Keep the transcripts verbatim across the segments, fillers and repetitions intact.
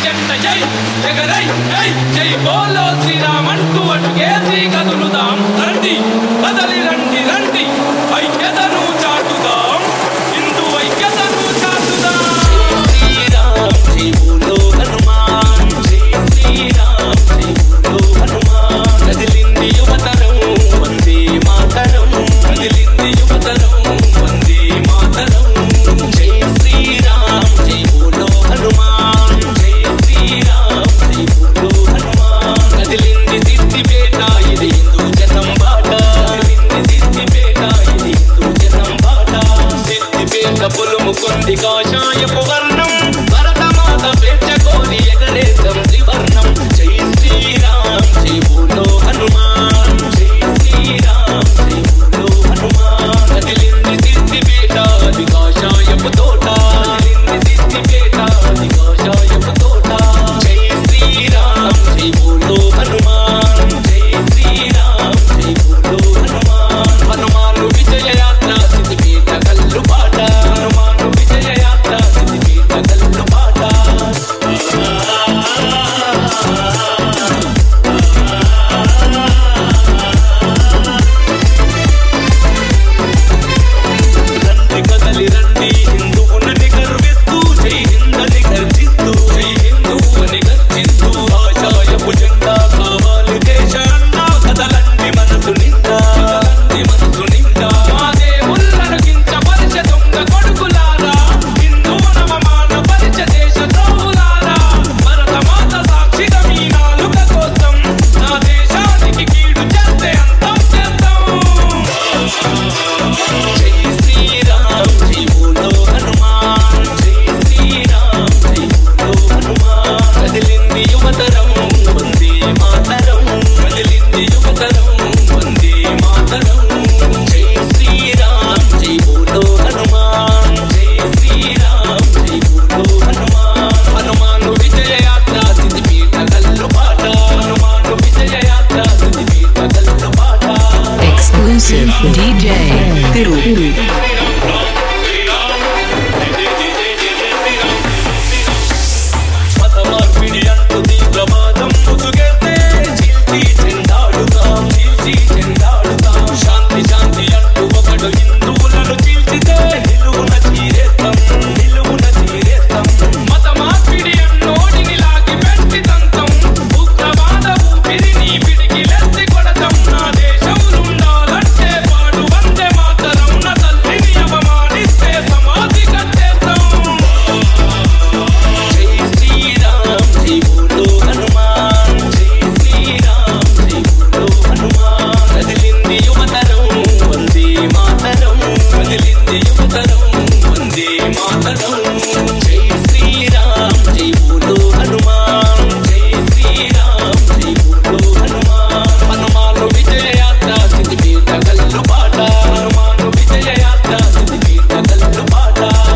జంట జై జగరై జై జై బోలో శ్రీరామంటూ అటుకేసి కదులుదాం రండి కదలి రండి రండి ఐక్యతను చాటుదాం హిందూ ఐక్యతను చాటుదాం శ్రీరామ్ జై బోలో హనుమాన్ జై శ్రీరామ్ జై బోలో హనుమాన్ కదిలింది యువతరం వందే మాతరం కదిలింది యువతరం వందే మాతరం జై శ్రీరామ్ జై బోలో హనుమాన్ జై శ్రీరామ్ జై బోలో హనుమాన్ కదిలింది సిద్దిపేట ఇది హిందూ జనం బాట కదిలింది సిద్దిపేట ఇది హిందూ జనం బాట సిద్దిపేట పొలుము కొంది కాషాయపు వర్ణం భరతమాత పేర్చకోని ఎగరేతం త్రివర్ణం జై శ్రీరామ్ జై బోలో హనుమాన్ జై శ్రీరామ్ జై బోలో హనుమాన్ కదిలింది సిద్దిపేట అది కాషాయపు తోట కదిలింది సిద్దిపేట అది కాషాయపు తోట జై శ్రీరామ్ జై బోలో హనుమాన్ జై శ్రీరామ్ జై బోలో హనుమాన్ హనుమాను విజయయాత్ర సిద్దిపేట కల్లు పాట హనుమాను విజయయాత్ర సిద్దిపేట కల్లు పాట రండి కదలి రండి హిందువుని గర్విస్తూ జై హిందని గర్జిస్తూ జై హిందువుని గర్జిస్తూ ఆశాయపు జెండా కావాలి దేశాన్న కదలండి మనసు నిండా కదలండి మనసు నిండా మా దేవుళ్ళను కించపరిచే దొంగ కొడుకులారా హిందువునవమాన పరిచే దేశ ద్రోహులారా భరతమాత సాక్షిగా మీ నాలుక కోసం నా దేశానికి కీడు చేస్తే అంతం చేద్దాం జై శ్రీరామ్ జై బోలో హనుమాన్ జై శ్రీరామ్ జై బోలో హనుమాన్ కదిలింది యువతరం వందే మాతరం కదిలింది యువతరం వందే మాతరం జై శ్రీరామ్ జై బోలో హనుమాన్ జై శ్రీరామ్ జై బోలో హనుమాన్ హనుమాను విజయయాత్ర సిద్దిపేట కల్లు పాట హనుమాను విజయయాత్ర సిద్దిపేట కల్లు పాట Exclusive D J Thiru. మత మార్పిడి అంటూ తీవ్రవాదం ముసుగెత్తే చీల్చి చెండాడుతాం చీల్చి చెండాడుతాం శాంతి శాంతి అంటూ ఒకడు హిందువులను చీల్చితే నిలువున చీరేస్తాం నిలువున చీరేస్తాం మత మార్పిడి అన్నోడిని లాగి పెట్టి తంతం ఉగ్రవాద ఊపిరిని పిడికిలెత్తి కొడతాం నా దేశం ఉండాలంటే పాడు వందే మాతరం నా తల్లిని అవమానిస్తే సమాధి కట్టేస్తాం జై శ్రీరామ్ జై బోలో హనుమాన్ జై శ్రీరామ్ జై బోలో హనుమాన్ కదిలింది యువతరం వందే మాతరం కదిలింది యువతరం వందే మాతరం జై శ్రీరామ్ జై బోలో హనుమాన్ జై శ్రీరామ్ జై బోలో హనుమాన్ హనుమాను విజయయాత్ర సిద్దిపేట కల్లు పాట హనుమాను విజయయాత్ర సిద్దిపేట కల్లు పాట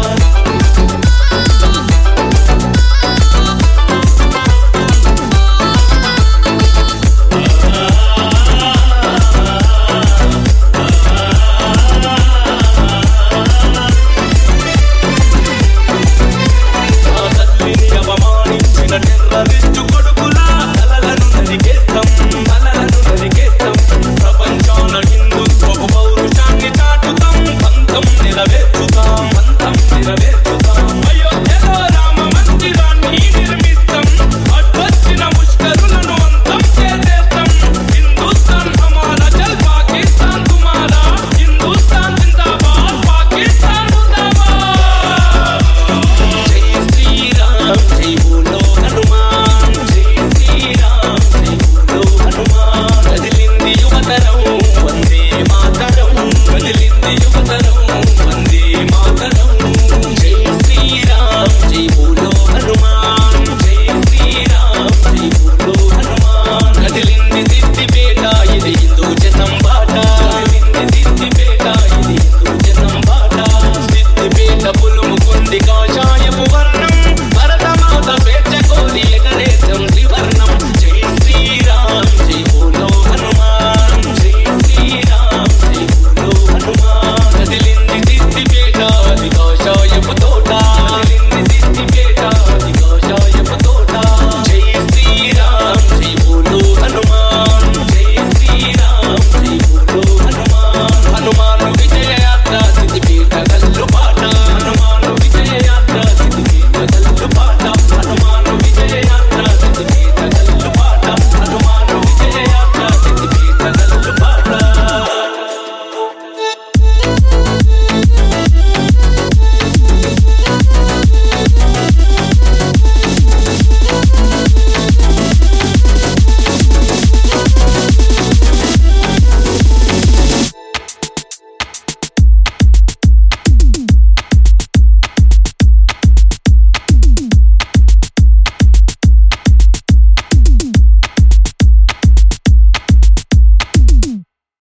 ఆ తల్లిని అవమానించిన టెర్రరిస్టు కొడుకుల తలలను నరికేస్తాం తలలను నరికేస్తాం ప్రపంచాన హిందుత్వపు పౌరుషాన్ని చాటుతాం పంతం నెరవేర్చుతాం పంతం నెరవేర్చుతాం అయోధ్యలో రామ మందిరాన్ని